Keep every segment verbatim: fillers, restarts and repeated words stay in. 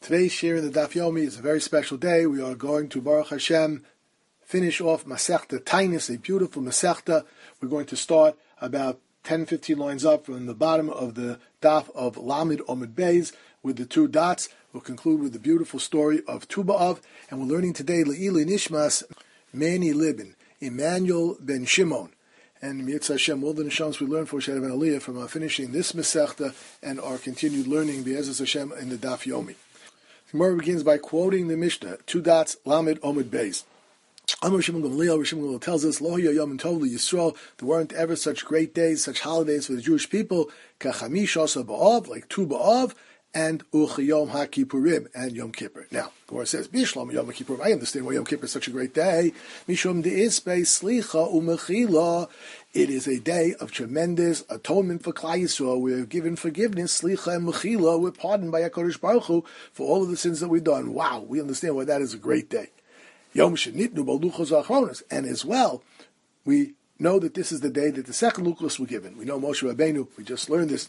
Today's share in the Daf Yomi is a very special day. We are going to, Baruch Hashem, finish off Masechta Tainis, a beautiful Masechta. We're going to start about ten, fifteen lines up from the bottom of the Daf of Lamed Omid Beis with the two dots. We'll conclude with the beautiful story of Tu B'Av, and we're learning today Le'ili Nishmas Mani Libin, Emmanuel ben Shimon. And Mitzvah Hashem, all the Neshams we learn for Shad ben Aliyah from our finishing this Masechta and our continued learning Be'ezus Hashem in the Daf Yomi. The Gemara begins by quoting the Mishnah, two dots, Lamed Omid Beis. Amar Shimon Gamliel, Shimon Gamliel tells us, Lo Yom Tov Yisrael, there weren't ever such great days, such holidays for the Jewish people, Kachamish Asa B'Av, like Tu B'Av, and Uchiyom HaKippurim, and Yom Kippur. Now, the Gemara says, Bishlam Yom Kippur, I understand why Yom Kippur is such a great day. Mishum De'ispe Slicha Umechila, it is a day of tremendous atonement for Klal Yisrael. We have given forgiveness, Slicha and Mechila, we're pardoned by HaKadosh Baruch Hu for all of the sins that we've done. Wow, we understand why that is a great day. Yom Shenitnu B'Luchos Achronos, and as well, we know that this is the day that the second Luchos were given. We know Moshe Rabbeinu, we just learned this,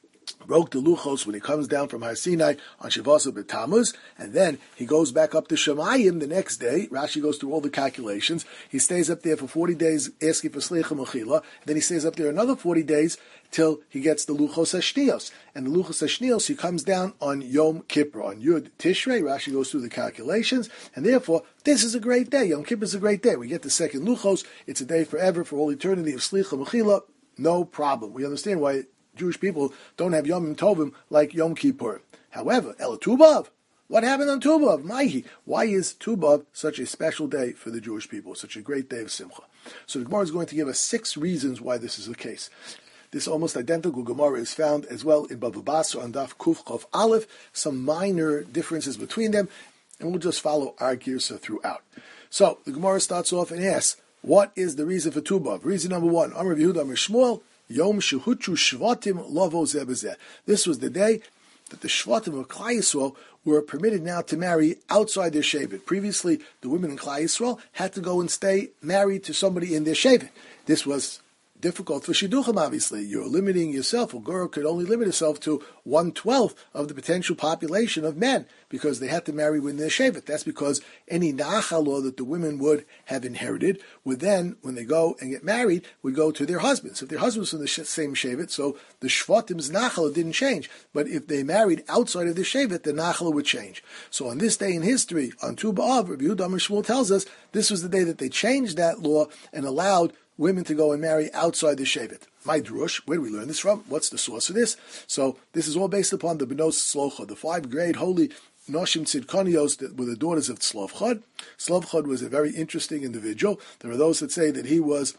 broke the Luchos when he comes down from Har Sinai on Shavasa B'Tammuz, and then he goes back up to Shemayim the next day. Rashi goes through all the calculations. He stays up there for forty days asking for Slicha Mechila, then he stays up there another forty days till he gets the Luchos Hashnios. And the Luchos Hashnios, he comes down on Yom Kippur, on Yud Tishrei. Rashi goes through the calculations, and therefore, this is a great day. Yom Kippur is a great day. We get the second Luchos. It's a day forever, for all eternity of Slicha Mechila. No problem. We understand why Jewish people don't have Yom Tovim like Yom Kippur. However, El Tu B'Av, what happened on Tu B'Av? Maihi, why is Tu B'Av such a special day for the Jewish people, such a great day of Simcha? So the Gemara is going to give us six reasons why this is the case. This almost identical Gemara is found as well in Bava Basra on Daf Kuf Chof Aleph, some minor differences between them, and we'll just follow our Girsa throughout. So the Gemara starts off and asks, what is the reason for Tu B'Av? Reason number one, Amar Yehuda Amar Shmuel, Yom Shehuchu Shvatim Lovo Zeh B'Zeh. This was the day that the Shvatim of Klal Yisrael were permitted now to marry outside their Shevet. Previously, the women in Klal Yisrael had to go and stay married to somebody in their Shevet. This was difficult for Shidduchim, obviously. You're limiting yourself. A girl could only limit herself to one-twelfth of the potential population of men because they had to marry within their Shevet. That's because any Nachal law that the women would have inherited would then, when they go and get married, would go to their husbands. If their husbands were in the same Shevet, so the Shvatim's Nachal didn't change. But if they married outside of the Shevet, the Nachal would change. So on this day in history, on Tu B'Av, Rabbi Yehuda Amar Shmuel tells us this was the day that they changed that law and allowed women to go and marry outside the Shevet. My drush, where do we learn this from? What's the source of this? So this is all based upon the Benos Slocha, the five great holy Noshim Tzidkonios that were the daughters of Tzlovchad. Tzlovchad was a very interesting individual. There are those that say that he was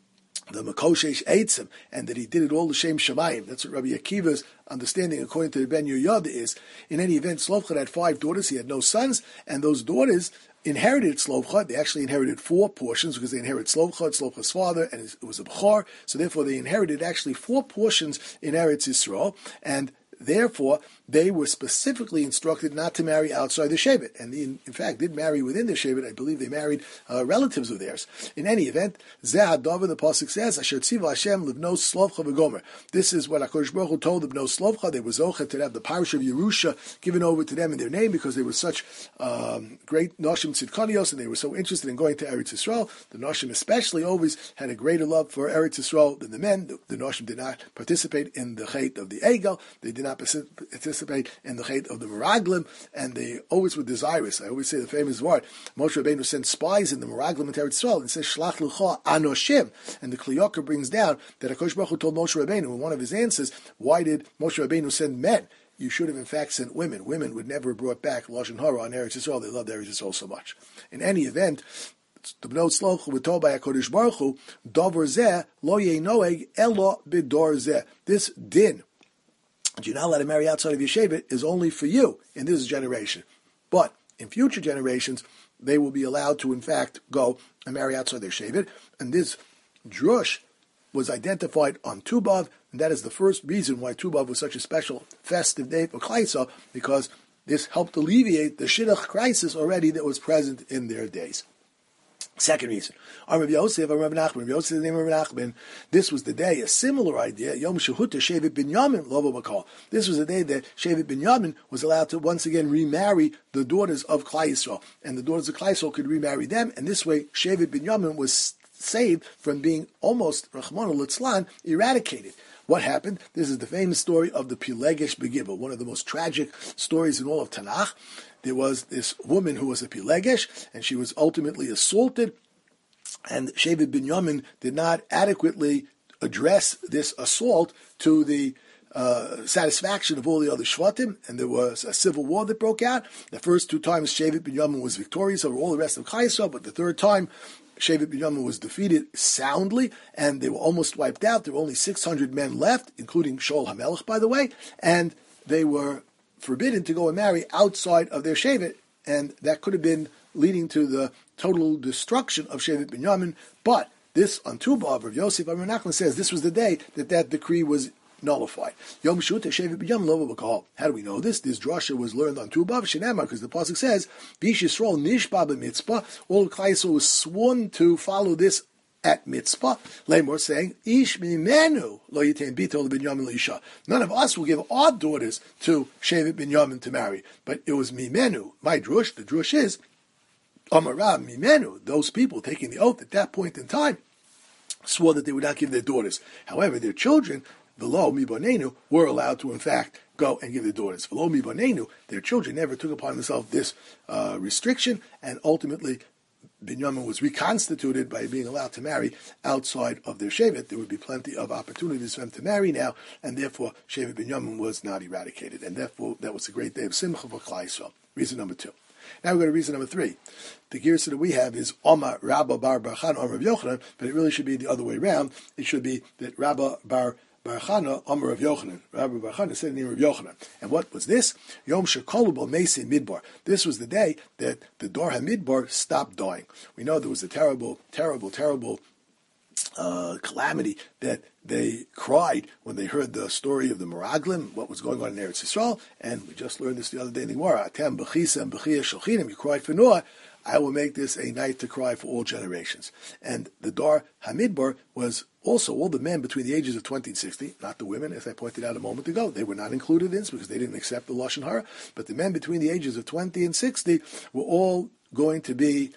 the Makoshesh Eitzim, and that he did it all l'shem Shemayim. That's what Rabbi Akiva's understanding, according to the Ben Yehoyada, is. In any event, Tzlovchad had five daughters. He had no sons, and those daughters inherited Tzlovchad. They actually inherited four portions because they inherited Tzlovchad, Tzlovchad's father, and it was a Bechor. So therefore, they inherited actually four portions in Eretz Yisrael, and therefore, they were specifically instructed not to marry outside the Shevet. And they, in fact, did marry within the Shevet. I believe they married uh, relatives of theirs. In any event, Zeh HaDavar, the Pasuk says, Asher Tziva Hashem Livnos Slovcha V'Gomer. This is what HaKadosh Baruch Hu told the Bnos Slovcha. They were Zocha to have the parish of Yerusha given over to them in their name because they were such um, great Noshim Tzidkonios and they were so interested in going to Eretz Yisrael. The Noshim especially always had a greater love for Eretz Yisrael than the men. The, the Noshim did not participate in the Chet of the Egel. They did not participate in the Chet of the Meraglim, and they always were desirous. I always say the famous word, Moshe Rabbeinu sent spies in the Meraglim into Eretz Yisrael, and says, Shlach L'cha Anoshim. And the Kli Yakar brings down that HaKadosh Baruch Hu told Moshe Rabbeinu in one of his answers, why did Moshe Rabbeinu send men? You should have in fact sent women. Women would never have brought back Lashon Hara on Eretz Yisrael. They loved Eretz Yisrael so much. In any event, the Bnot Slocha were told by HaKadosh Baruch Hu, Dover Zeh Lo Yeh Noeg Elo B'Dor Zeh. This din, you're not allowed to marry outside of your Shevet, is only for you in this generation. But in future generations, they will be allowed to, in fact, go and marry outside their Shevet. And this drush was identified on Tu B'Av, and that is the first reason why Tu B'Av was such a special festive day for Klal Yisrael, because this helped alleviate the Shidduch crisis already that was present in their days. Second reason, Rav Yosef, Rav Nachman, Rav Yosef, the name of Rav Nachman. This was the day, a similar idea. Yom Shehuta Shevet Binyamin Lovo Bakal. This was the day that Shevet Binyamin was allowed to once again remarry the daughters of Klai Yisrael, and the daughters of Klai Yisrael could remarry them, and this way Shevet Binyamin was saved from being almost Rachmana Litzlan eradicated. What happened? This is the famous story of the Pilegesh Begibel, one of the most tragic stories in all of Tanakh. There was this woman who was a Pilegesh, and she was ultimately assaulted, and Shevet Binyamin did not adequately address this assault to the uh, satisfaction of all the other Shvatim, and there was a civil war that broke out. The first two times Shevet Binyamin was victorious over all the rest of Klai Yisrael, but the third time Shevet Binyamin was defeated soundly, and they were almost wiped out. There were only six hundred men left, including Shaul HaMelech, by the way, and they were forbidden to go and marry outside of their Shevet, and that could have been leading to the total destruction of Shevet Binyamin. But this, on Tu B'Av, Rav Yosef Rav Nachman says this was the day that that decree was nullified. Yom Shehuta Shevet Binyamin Lo B'Kol. How do we know this? This drasha was learned on Tu B'Av Shenamar, because the pasuk says, B'ish Yisrael Nishba B'Mitzpah. All of Klai Yisrael was sworn to follow this at Mitzpah. Lamor saying, Ish Mimenu Lo Yitain Bito Binyamin L'Isha. None of us will give our daughters to Shevet Binyamin to marry, but it was Mimenu. My drush, the drush is Amarav Mimenu. Those people taking the oath at that point in time swore that they would not give their daughters. However, their children, V'lo Mibanenu, were allowed to, in fact, go and give their daughters. V'lo Mibanenu, their children never took upon themselves this uh, restriction, and ultimately Binyamin was reconstituted by being allowed to marry outside of their Shevet. There would be plenty of opportunities for them to marry now, and therefore Shevet Binyamin was not eradicated. And therefore that was a great day of Simcha for Klai Yisrael. Reason number two. Now we go to reason number three. The girsa that we have is Omar Rabba Bar Bar Chana Omar Rav Yochanan, but it really should be the other way around. It should be that Rabba Bar Bar Chana Omar Rav Yochanan. Rabba Bar Chana said the name of Yochanan. And what was this? Yom Shekolu Bo Meisi Midbar. This was the day that the Dor HaMidbar stopped dying. We know there was a terrible, terrible, terrible uh, calamity that they cried when they heard the story of the Meraglim, what was going on in Eretz Yisrael, and we just learned this the other day in the Gemara. Atem b'chisa and b'chia shalchinim. You cried for Noah. I will make this a night to cry for all generations. And the Dor HaMidbar was also all the men between the ages of twenty and sixty, not the women, as I pointed out a moment ago. They were not included in this because they didn't accept the Lashon Hara, but the men between the ages of twenty and sixty were all going to be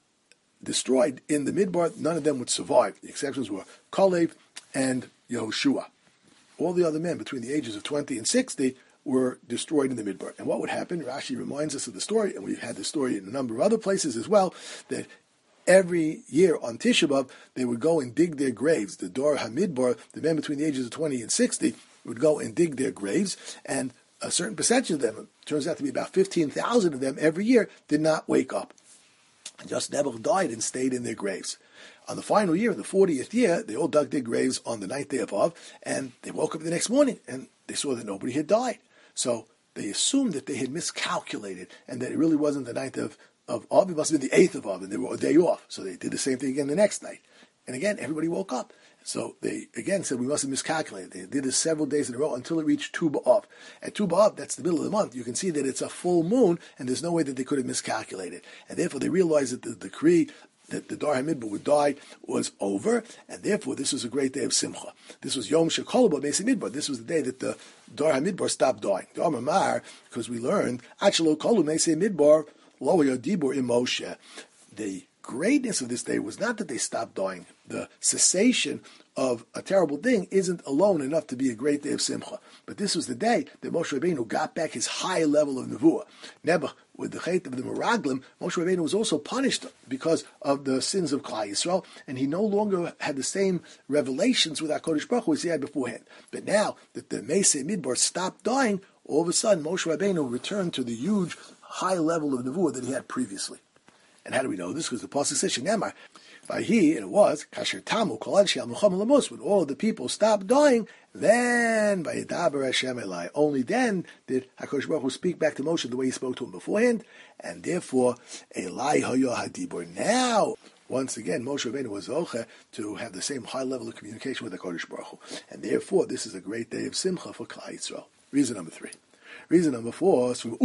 destroyed in the Midbar. None of them would survive. The exceptions were Kalev and Yehoshua. All the other men between the ages of twenty and sixty were destroyed in the Midbar. And what would happen? Rashi reminds us of the story, and we've had the story in a number of other places as well, that every year on Tisha B'Av, they would go and dig their graves. The Dor HaMidbar, the men between the ages of twenty and sixty, would go and dig their graves, and a certain percentage of them, it turns out to be about fifteen thousand of them every year, did not wake up. And just never died and stayed in their graves. On the final year, the fortieth year, they all dug their graves on the ninth day of Av, and they woke up the next morning, and they saw that nobody had died. So they assumed that they had miscalculated, and that it really wasn't the ninth of, of Av, it must have been the eighth of Av, and they were a day off. So they did the same thing again the next night. And again, everybody woke up. So they, again, said we must have miscalculated. They did this several days in a row until it reached Tu B'Av. At Tu B'Av, that's the middle of the month, you can see that it's a full moon, and there's no way that they could have miscalculated. And therefore they realized that the decree that the Dor HaMidbar would die was over, and therefore this was a great day of Simcha. This was Yom Shekol Bo Meisi Midbar. This was the day that the Dor HaMidbar stopped dying. The Amar Mar, because we learned, Achelo Kolu Meisi Midbar, Lo Yodibor Im Moshe. The greatness of this day was not that they stopped dying. The cessation of a terrible thing isn't alone enough to be a great day of Simcha. But this was the day that Moshe Rabbeinu got back his high level of Nevuah. Nebuch, with the chait of the Meraglim, Moshe Rabbeinu was also punished because of the sins of Klai Yisrael, and he no longer had the same revelations with HaKadosh Baruch Hu as he had beforehand. But now that the Meisei Midbar stopped dying, all of a sudden Moshe Rabbeinu returned to the huge high level of Nevuah that he had previously. And how do we know this? Because the pasuk says, "Shenemar, by he," and it was kasher tamu kol anshei al-milchama lamos. When all of the people stopped dying, then by Yidaber Hashem Elai, only then did HaKadosh Baruch Hu speak back to Moshe the way he spoke to him beforehand, and therefore Elai hayo hadibur. Now, once again, Moshe Rabbeinu was zoche to have the same high level of communication with HaKadosh Baruch Hu, and therefore this is a great day of Simcha for Klai Yisrael. Reason number three. Reason number four is from Ula.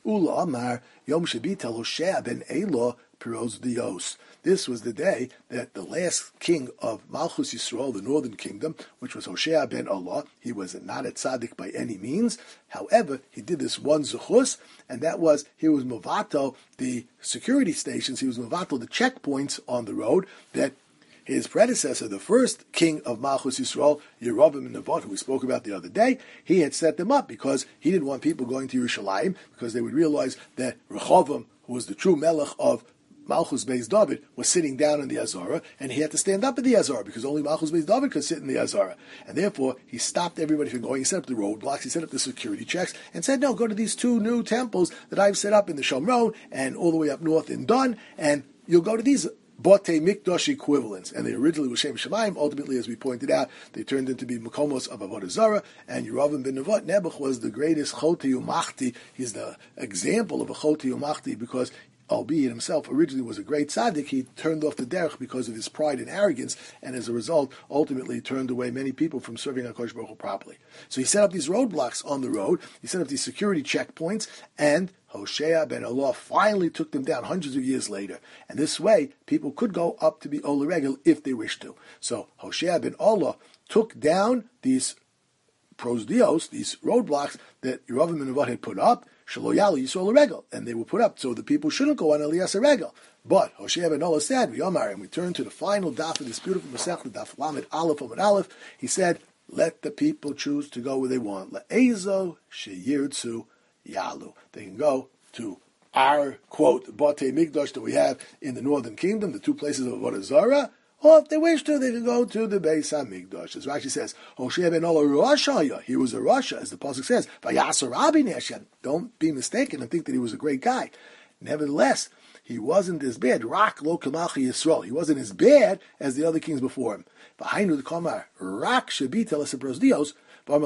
Ula Amar Yom Shebitel Hoshea ben Elah Piroz Dios. This was the day that the last king of Malchus Yisrael, the northern kingdom, which was Hoshea ben Elah, he was not a tzaddik by any means. However, he did this one zuchus, and that was he was movato the security stations, he was movato the checkpoints on the road that his predecessor, the first king of Malchus Yisrael, Yerovam and Nevat, who we spoke about the other day, he had set them up because he didn't want people going to Yerushalayim because they would realize that Rehovam, who was the true melech of Malchus Beis David, was sitting down in the Azara, and he had to stand up in the Azara because only Malchus Beis David could sit in the Azara. And therefore, he stopped everybody from going. He set up the roadblocks, he set up the security checks, and said, no, go to these two new temples that I've set up in the Shomron and all the way up north in Dun, and you'll go to these Botei Mikdash equivalents, and they originally were Shem Shemaim. Ultimately, as we pointed out, they turned into be Makomos of Avodah Zarah, and Yerovam ben Nevat, Nebuch was the greatest Chotei Umachti. He's the example of a Chotei Umachti because, albeit himself originally was a great tzaddik, he turned off the derech because of his pride and arrogance, and as a result, ultimately turned away many people from serving HaKadosh Baruch Hu properly. So he set up these roadblocks on the road, he set up these security checkpoints, and Hoshea ben Elah finally took them down hundreds of years later. And this way, people could go up to be Ola Regel if they wished to. So Hoshea ben Elah took down these prosdios, these roadblocks that Yerovam and Nevat had put up, Shelo Yalu Yisrael Regel, and they were put up so the people shouldn't go on Eliyas Regel. But Hoshea ben Elah said, "V'yomar," and we turn to the final daf of this beautiful Masechta, daf Lamed Aleph Lamed Aleph. He said, "Let the people choose to go where they want. Le'ezo sheyirtzu yalu." They can go to our quote Batei Mikdash that we have in the northern kingdom, the two places of Avodah Zarah. Or if they wish to, they can go to the Beis HaMikdash. As Rashi says, Hoshea ben Elah Roshaya, he was a Rasha, as the pasuk says. Vayasar Rabbi Neshem. Don't be mistaken and think that he was a great guy. Nevertheless, he wasn't as bad. Rak lo kamachi Yisrael. He wasn't as bad as the other kings before him. V'hainu d'kamar rak shebitel esabros dios.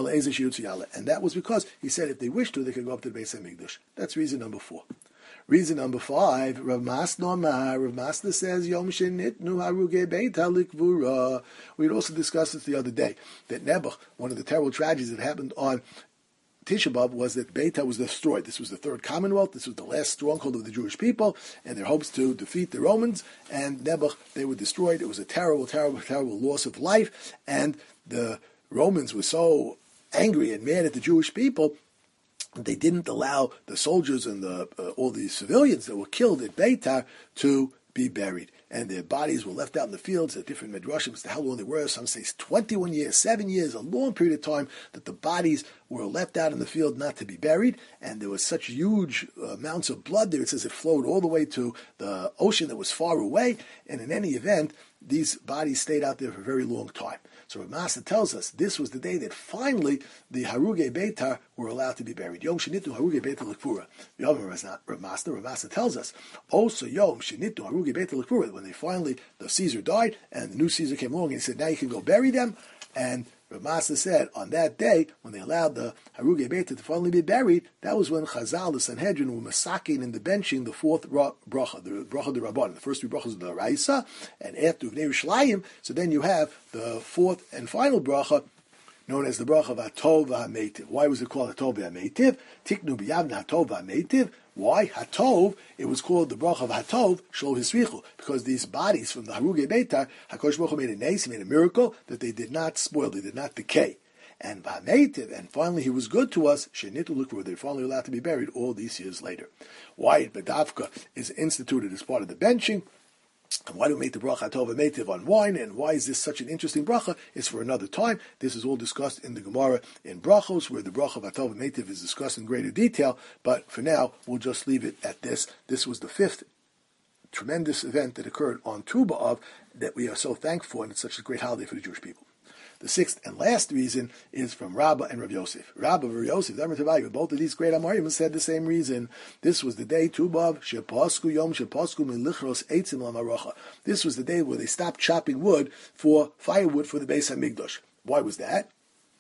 And that was because he said if they wish to, they could go up to the Beis HaMikdash. That's reason number four. Reason number five, Rav Masna Amar, Rav Masna says, Yom Shenitnu Haruge Beita Likvura. We had also discussed this the other day, that Nebuch, one of the terrible tragedies that happened on Tisha B'Av was that Beita was destroyed. This was the third Commonwealth, this was the last stronghold of the Jewish people, and their hopes to defeat the Romans, and Nebuch, they were destroyed. It was a terrible, terrible, terrible loss of life, and the Romans were so angry and mad at the Jewish people, they didn't allow the soldiers and the uh, all the civilians that were killed at Beitar to be buried. And their bodies were left out in the fields at different midrashim as to how long they were. Some say twenty-one years, seven years, a long period of time that the bodies were left out in the field not to be buried. And there was such huge amounts of blood there. It says it flowed all the way to the ocean that was far away. And in any event, these bodies stayed out there for a very long time. So Rav Masna tells us this was the day that finally the Haruge Beitar were allowed to be buried. Yom Shenitu Haruge Beitar L'Kfura. Rav Masna, Rav Masna tells us also Yom Shenitu Haruge Beitar L'Kfura, when they finally, the Caesar died and the new Caesar came along and he said, now you can go bury them. And Rav Masna said, on that day, when they allowed the Haruge Beitar to finally be buried, that was when Chazal, the Sanhedrin, were masaking and the benching the fourth bracha, the bracha de Rabban. The first three brachas of the Raisa, and after Uvnei Yerushalayim, so then you have the fourth and final bracha, known as the bracha of Hatov VaHaMeitiv. Why was it called Hatov VaHaMeitiv? Tiknu b'yavna Hatov VaHaMeitiv. Why? Hatov, it was called the bracha of Hatov, Shlo Hisrichu, because these bodies from the Haruge Beitar, HaKadosh Baruch Hu made a nes, he made a miracle, that they did not spoil, they did not decay. And VaHaMeitiv, and finally he was good to us, Shenitu L'Kfura, they're finally allowed to be buried all these years later. Why Badavka is instituted as part of the benching, and why do we make the bracha Hatov VaHaMeitiv on wine, and why is this such an interesting bracha, is for another time. This is all discussed in the Gemara in Brachos, where the bracha of Hatov VaHaMeitiv is discussed in greater detail, but for now, we'll just leave it at this. This was the fifth tremendous event that occurred on Tu B'Av that we are so thankful for, and it's such a great holiday for the Jewish people. The sixth and last reason is from Rabbah and Rav Yosef. Rabbah and Rav Yosef, both of these great Amorim said the same reason. This was the day, Tu B'Av, Shepasku Yom, Shepasku Milichros Eitzim L'Maracha. This was the day where they stopped chopping wood for firewood for the Beis HaMikdash. Why was that?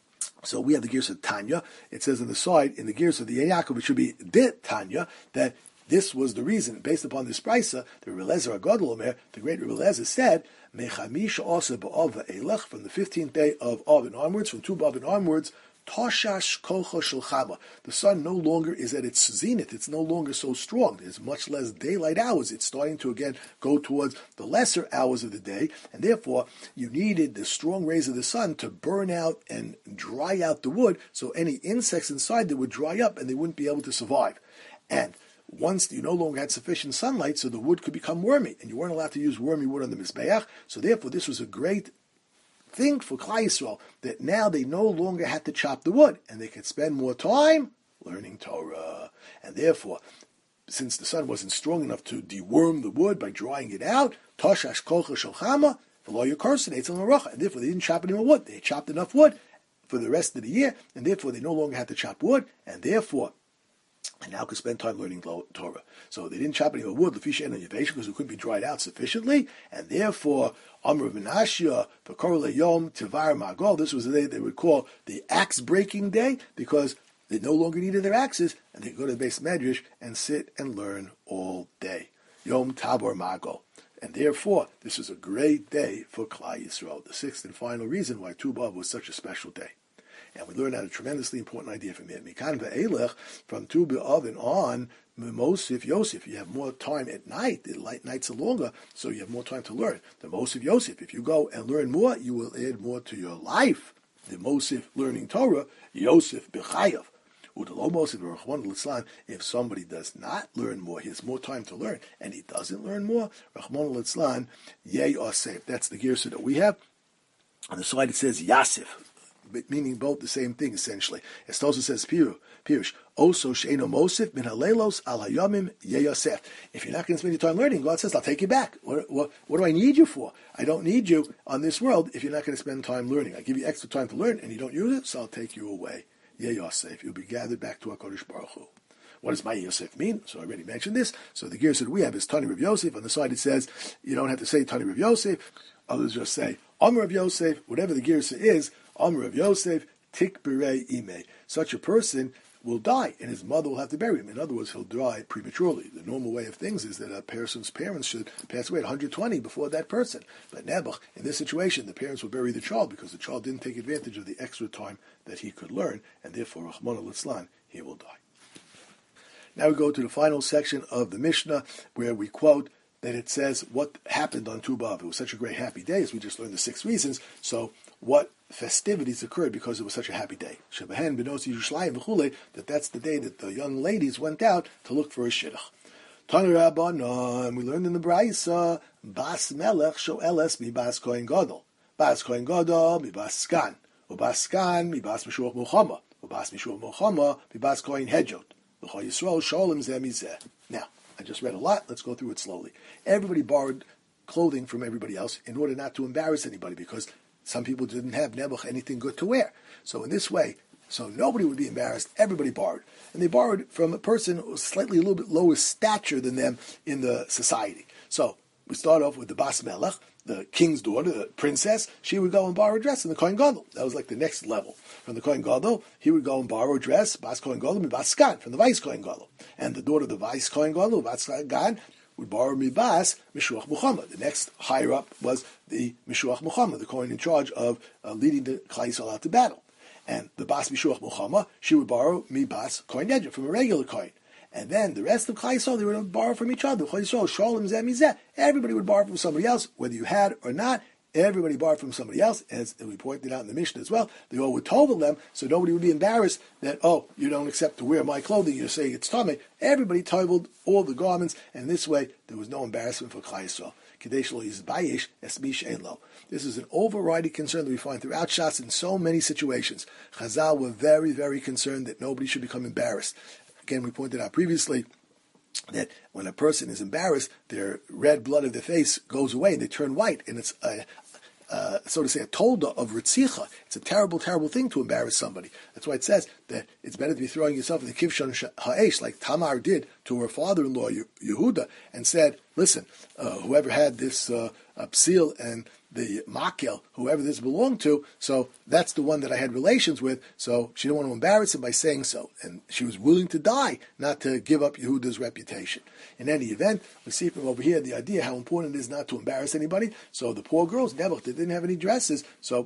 So we have the gears of Tanya. It says on the side, in the gears of the Yaakov, it should be Dit Tanya, that this was the reason. Based upon this brisa, the Rebbe Eliezer HaGadol Omer, the great Rebbe Eliezer said, Mechamisha also ba'av va'elech, from the fifteenth day of Av and onwards, from Tu B'Av and onwards, Toshash kocha shel. The sun no longer is at its zenith. It's no longer so strong. There's much less daylight hours. It's starting to again go towards the lesser hours of the day, and therefore you needed the strong rays of the sun to burn out and dry out the wood, so any insects inside there would dry up and they wouldn't be able to survive. And once you no longer had sufficient sunlight, so the wood could become wormy, and you weren't allowed to use wormy wood on the Mizbeach, so therefore this was a great thing for Klal Yisrael, that now they no longer had to chop the wood, and they could spend more time learning Torah. And therefore, since the sun wasn't strong enough to deworm the wood by drying it out, Toshash Kocha Shalchama, V'lo Yakarsin, Eitzel Maracha, and therefore they didn't chop any more wood. They chopped enough wood for the rest of the year, and therefore they no longer had to chop wood, and therefore and now could spend time learning Torah. So they didn't chop any more wood, Lefisha and Yavesha, because it couldn't be dried out sufficiently, and therefore, Amr Menashia, the Korle Yom, Tivar Magol, this was the day they would call the axe-breaking day, because they no longer needed their axes, and they could go to the base Medrash and sit and learn all day. Yom Tabor Magol. And therefore, this was a great day for Klal Yisrael, the sixth and final reason why Tu B'Av was such a special day. And we learned out a tremendously important idea from here. Mikan ve'elech, from Tu B'Av and on, Mosif Yosef, you have more time at night. The light nights are longer, so you have more time to learn. The Mosif Yosef, if you go and learn more, you will add more to your life. The Mosif learning Torah, Yosef B'chayav. If somebody does not learn more, he has more time to learn, and he doesn't learn more, Rahman al-Itzlan, Yeh Yosef. That's the girsa that we have. On the side it says Yasif, meaning both the same thing, essentially. It also says Pirush, also Sheino Mosif, Min Halelos, Al Hayomim, Yeh Yosef. If you're not going to spend your time learning, God says, I'll take you back. What, what, what do I need you for? I don't need you on this world if you're not going to spend time learning. I give you extra time to learn, and you don't use it, so I'll take you away. Yeh Yosef, you'll be gathered back to HaKadosh Baruch Hu. What does my Yosef mean? So I already mentioned this. So the girsa that we have is Tani Rav Yosef. On the side it says, you don't have to say Tani Rav Yosef. Others just say, Amr Rav Yosef. Whatever the girsa is, Amr Rav Yosef, Tik Berei Ime. Such a person will die, and his mother will have to bury him. In other words, he'll die prematurely. The normal way of things is that a person's parents should pass away at one hundred twenty before that person. But Nebuch, in this situation, the parents will bury the child because the child didn't take advantage of the extra time that he could learn, and therefore, Rahman al-Itzlan, he will die. Now we go to the final section of the Mishnah, where we quote that it says what happened on Tu B'Av. It was such a great happy day, as we just learned the six reasons. So what festivities occurred because it was such a happy day? Shebahen b'nosi Yerushalayim v'chulei, that that's the day that the young ladies went out to look for a shidduch. Tanu Rabbanan, we learned in the Braisa, Bas Melech sho'eles mi Bas Kohen Gadol. Bas Kohen Gadol mi Bas Skan. Ubas Skan mi Bas Mishuach Milchama. Ubas Mishuach Milchama mi Bas Kohen Hedjot. L'chol Yisrael sholem zeh mizeh. Now, I just read a lot. Let's go through it slowly. Everybody borrowed clothing from everybody else in order not to embarrass anybody, because some people didn't have Nebuch anything good to wear. So in this way, so nobody would be embarrassed. Everybody borrowed. And they borrowed from a person who was slightly a little bit lower stature than them in the society. So we start off with the Bas Melech, the king's daughter, the princess. She would go and borrow a dress in the Kohen Gadol. That was like the next level. From the Kohen Gadol, he would go and borrow a dress, Bas Kohen Gadol, Bas Skan, from the Vice Kohen Gadol. And the daughter of the Vice Kohen Gadol, Bas Skan, would borrow Mibas Mishuach Muhammad. The next higher up was the Mishuach Muhammad, the Kohen in charge of uh, leading the Klal Yisrael out to battle. And the Bas Mishuach Muhammad, she would borrow Mibas Kohen Yedra, from a regular Kohen. And then the rest of Klal Yisrael, they would borrow from each other. Everybody would borrow from somebody else, whether you had or not. Everybody borrowed from somebody else, as we pointed out in the Mishnah as well. They all would tovel them, so nobody would be embarrassed that, oh, you don't accept to wear my clothing, you're saying it's tummy. Everybody toveled all the garments, and this way there was no embarrassment for Klal Yisrael. This is an overriding concern that we find throughout Shas in so many situations. Chazal were very, very concerned that nobody should become embarrassed. Again, we pointed out previously that when a person is embarrassed, their red blood of the face goes away, they turn white, and it's a, uh, so to say, a tolda of ritzicha. It's a terrible, terrible thing to embarrass somebody. That's why it says that it's better to be throwing yourself in the kivshon ha'esh, like Tamar did to her father-in-law Yehuda, and said, listen, uh, whoever had this uh, psil and the makel, whoever this belonged to, so that's the one that I had relations with, so she didn't want to embarrass him by saying so. And she was willing to die, not to give up Yehuda's reputation. In any event, we see from over here the idea how important it is not to embarrass anybody. So the poor girls, never, they didn't have any dresses, so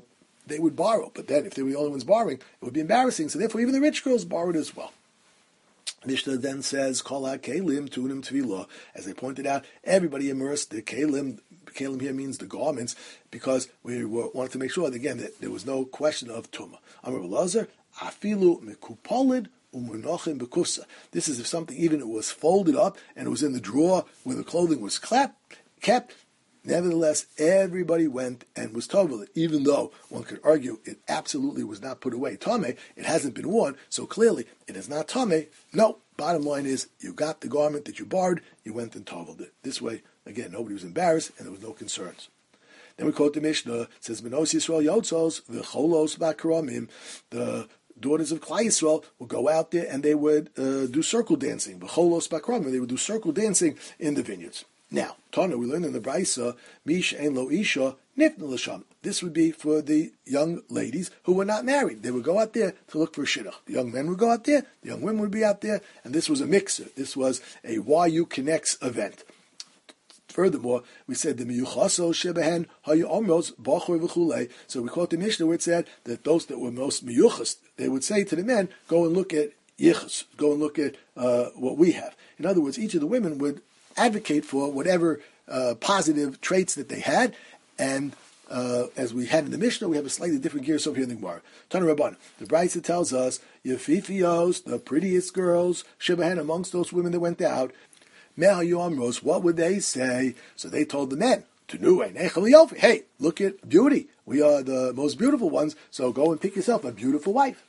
they would borrow. But then, if they were the only ones borrowing, it would be embarrassing. So therefore, even the rich girls borrowed as well. Mishnah then says, Kol ha-kelim tunim tefillah. As I pointed out, everybody immersed the kelim. Kelim here means the garments, because we were, wanted to make sure, that, again, that there was no question of tumah. Amar Elazar, afilu mekupolid umunachim bekusa. This is if something, even it was folded up and it was in the drawer where the clothing was kept, kept. Nevertheless, everybody went and was tovel, even though one could argue it absolutely was not put away. Tameh, it hasn't been worn, so clearly it is not tameh. No, bottom line is, you got the garment that you borrowed, you went and toveled it. This way, again, nobody was embarrassed and there was no concerns. Then we quote the Mishnah, it says, Menos Yisrael Yotzos, v'cholos ba'karamim, the daughters of Klai Yisrael would go out there and they would uh, do circle dancing. V'cholos ba'karamim, they would do circle dancing in the vineyards. Now, Tana, we learn in the Braisa, Mish ein lo isha nifna l'sham. This would be for the young ladies who were not married. They would go out there to look for shidduch. The young men would go out there, the young women would be out there, and this was a mixer. This was a Y U Connects event. Furthermore, we said the miyuchaso shebehen hayu omros bachor v'chulei. So we quote the Mishnah where it said that those that were most miyuchas, they would say to the men, go and look at yichus, go and look at uh, what we have. In other words, each of the women would advocate for whatever uh, positive traits that they had, and uh, as we had in the Mishnah, we have a slightly different gear over here in the Gemara. Tana Rabban, the Braisa tells us, Yefifios, the prettiest girls, Shebahen, amongst those women that went out, Me'al Yomros, what would they say? So they told the men, hey, look at beauty. We are the most beautiful ones, so go and pick yourself a beautiful wife.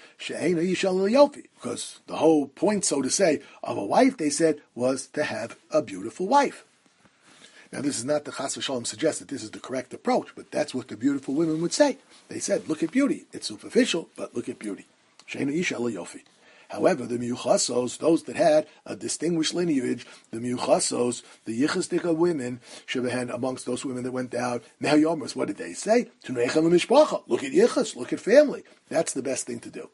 Because the whole point, so to say, of a wife, they said, was to have a beautiful wife. Now, this is not the Chas v'Shalom suggests that this is the correct approach, but that's what the beautiful women would say. They said, look at beauty. It's superficial, but look at beauty. However, the miyuchasos, those that had a distinguished lineage, the miyuchasos, the yichastika women, shebehen, amongst those women that went out, mehayomers, what did they say? Look at yichas, look at family. That's the best thing to do.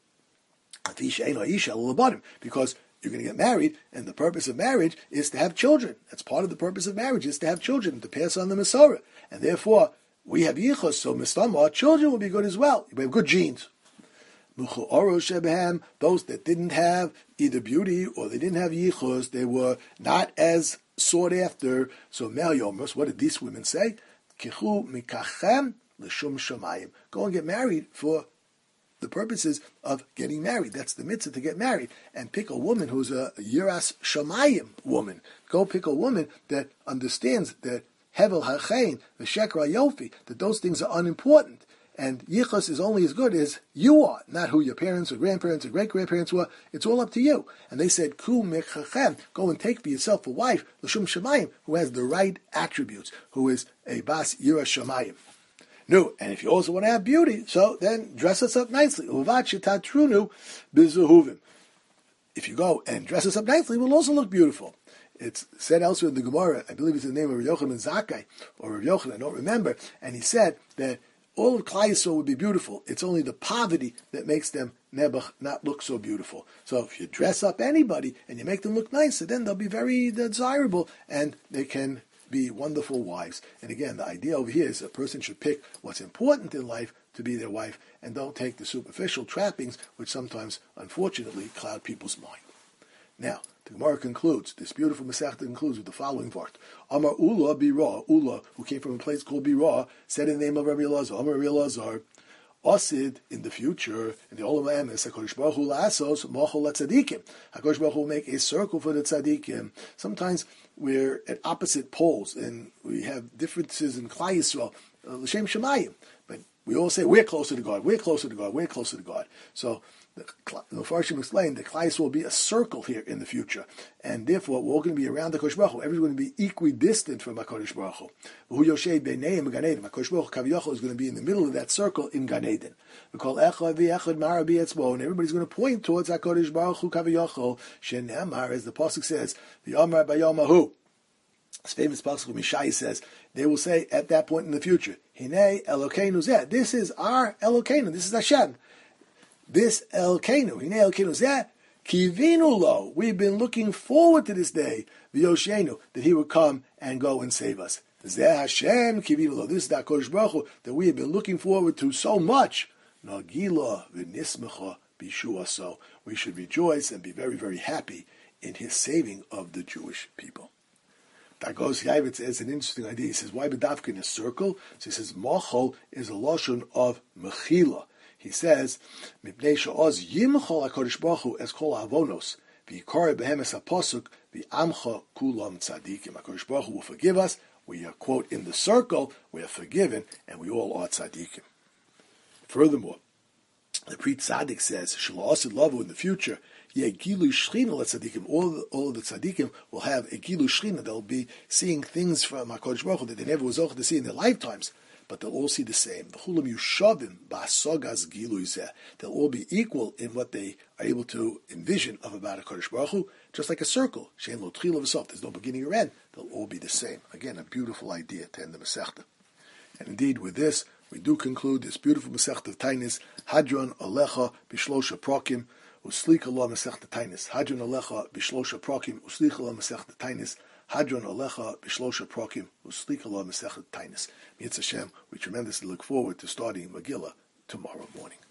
Because you're going to get married, and the purpose of marriage is to have children. That's part of the purpose of marriage, is to have children, to pass on the Masorah. And therefore, we have yichus, so mistama, our children will be good as well. We have good genes. Those that didn't have either beauty or they didn't have yichus, they were not as sought after. So Me'al what did these women say? Kichu mikachem l'shum shamayim. Go and get married for the purposes of getting married. That's the mitzvah, to get married. And pick a woman who's a yiras shamayim woman. Go pick a woman that understands that hevel hachein, the shekra yofi, that those things are unimportant. And yichus is only as good as you are, not who your parents or grandparents or great-grandparents were. It's all up to you. And they said, Ku mechachem, go and take for yourself a wife, l'shum shamayim, who has the right attributes, who is a bas yira shamayim. No, and if you also want to have beauty, so then dress us up nicely. If you go and dress us up nicely, we'll also look beautiful. It's said elsewhere in the Gemara, I believe it's in the name of Rav Yochanan Zakkai, or Rav Yochanan, I don't remember, and he said that all of Klai Yisrael would be beautiful. It's only the poverty that makes them nebuch not look so beautiful. So if you dress up anybody and you make them look nicer, then they'll be very desirable and they can be wonderful wives. And again, the idea over here is a person should pick what's important in life to be their wife and don't take the superficial trappings which sometimes, unfortunately, cloud people's mind. Now, the Gemara concludes, this beautiful Masechta concludes with the following vart. Amar Ula Bira, Ula, who came from a place called Bira, said in the name of Rabbi Elazar, Amar Rabbi Elazar, Osid, in the future, in the Olam Emes, HaKadosh Baruch Hu la'asos mochel latzadikim. HaKadosh Baruch Hu will make a circle for the tzadikim. Sometimes we're at opposite poles, and we have differences in Klai Yisrael, uh, l'shem shemayim. But we all say, we're closer to God, we're closer to God, we're closer to God. So, the Mepharshim explained that Klai Yisrael will be a circle here in the future, and therefore we're all going to be around the HaKadosh Baruch Hu. Everyone's going to be equidistant from HaKadosh Baruch Hu. Hu Yoshei B'neiim Gan Eden. HaKadosh Baruch Hu Kaviyachol is going to be in the middle of that circle in Gan Eden. We call Echad V'Echad Mara B'Etzbo, and everybody's going to point towards HaKadosh Baruch Hu Kaviyachol. Shenemar, as the pasuk says, V'Yomar B'Yomahu. This famous pasuk of Mishai says, they will say at that point in the future, Hinei Elokeinu Zeh. This is our Elokeinu. This is Hashem. This Elkeinu, Hinei Elkeinu Zeh, Kivinu Lo. We've been looking forward to this day, V'Yoshenu, that He would come and go and save us. Zeh Hashem kivilo. This is the HaKadosh Baruch Hu that we have been looking forward to so much. Nagila v'nismecha b'shua. So we should rejoice and be very, very happy in his saving of the Jewish people. Dagos Yaivitz has an interesting idea. He says, why bedavka in a circle? So he says, machol is a loshon of mechila. He says, mipnei she'oz yimchol HaKadosh Baruch Hu es kol ha'avonos v'yikare behemes ha'posuk v'amcha kulam tzadikim. HaKadosh Baruch Hu will forgive us. We are, quote, in the circle, we are forgiven, and we all are tzadikim. Furthermore, the Pri Tzaddik says, Shala'asid Lavu in the future, Yeh Gilu Shechina LeTzadikim, all the, all of the tzadikim will have a Gilu Shechina. They'll be seeing things from HaKadosh Baruch Hu that they never was able to see in their lifetimes, but they'll all see the same. The Chulam Yushavim Ba'asogas Gilu Yizeh. They'll all be equal in what they are able to envision of about HaKadosh Baruch Hu, just like a circle. Shein Lo Tchila V'Sof. There's no beginning or end. They'll all be the same. Again, a beautiful idea to end the Masechta. And indeed, with this, we do conclude this beautiful Masechta of Tainis, Hadron Alecha B'Shlosha Prokim, Uslika Lo Masechta Tainis. Hadron Alecha B'Shlosha Prokim, Uslika Lo Masechta Tainis. Hadron Alecha B'Shlosha Prokim, Uslika Lo Masechta Tainis. Mitzvah Hashem, we tremendously look forward to starting Megillah tomorrow morning.